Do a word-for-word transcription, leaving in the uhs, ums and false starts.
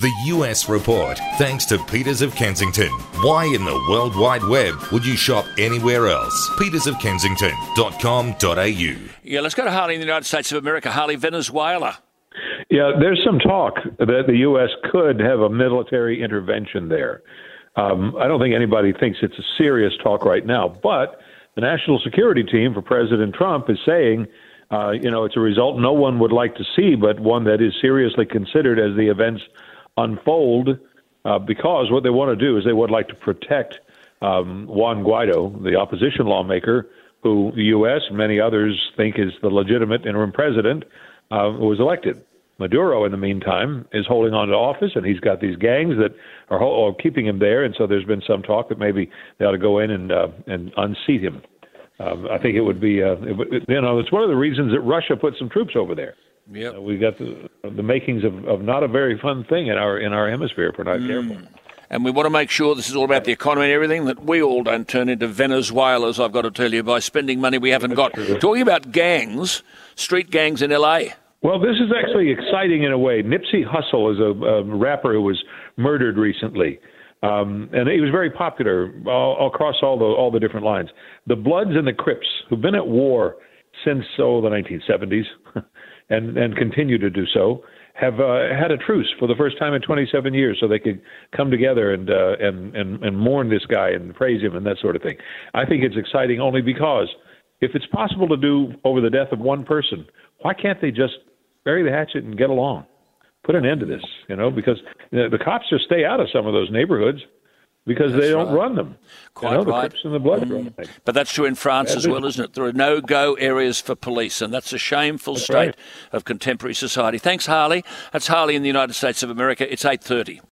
The U S Report, thanks to Peters of Kensington. Why in the World Wide Web would you shop anywhere else? peters of kensington dot com dot a u. Yeah, let's go to Harley in the United States of America. Harley, Venezuela. Yeah, there's some talk that the U S could have a military intervention there. Um, I don't think anybody thinks it's a serious talk right now, but the national security team for President Trump is saying, uh, you know, it's a result no one would like to see, but one that is seriously considered as the events unfold, uh, because what they want to do is they would like to protect um, Juan Guaido, the opposition lawmaker, who the U S and many others think is the legitimate interim president, uh, who was elected. Maduro, in the meantime, is holding on to office, and he's got these gangs that are, ho- are keeping him there, and so there's been some talk that maybe they ought to go in and uh, and unseat him. Um, I think it would be, uh, it, you know, it's one of the reasons that Russia put some troops over there. Yep. Uh, we got the the makings of, of not a very fun thing in our in our hemisphere if we're not mm. careful. And we want to make sure this is all about the economy and everything, that we all don't turn into Venezuelans, I've got to tell you, by spending money we haven't got. True. Talking about gangs, street gangs in L A. Well, this is actually exciting in a way. Nipsey Hussle is a, a rapper who was murdered recently, um, and he was very popular all, across all the all the different lines. The Bloods and the Crips, who've been at war since oh, the nineteen seventies, and and continue to do so, have uh, had a truce for the first time in twenty-seven years, so they could come together and uh, and and and mourn this guy and praise him and that sort of thing. I think it's exciting only because if it's possible to do over the death of one person, why can't they just bury the hatchet and get along, put an end to this, you know, because you know, the cops just stay out of some of those neighborhoods because That's they don't right. run them. Quite you know, right. The Crips and the Bloods Mm. run them. But that's true in France That as is- well, isn't it? There are no-go areas for police, and that's a shameful That's state right. of contemporary society. Thanks, Harley. That's Harley in the United States of America. It's eight thirty.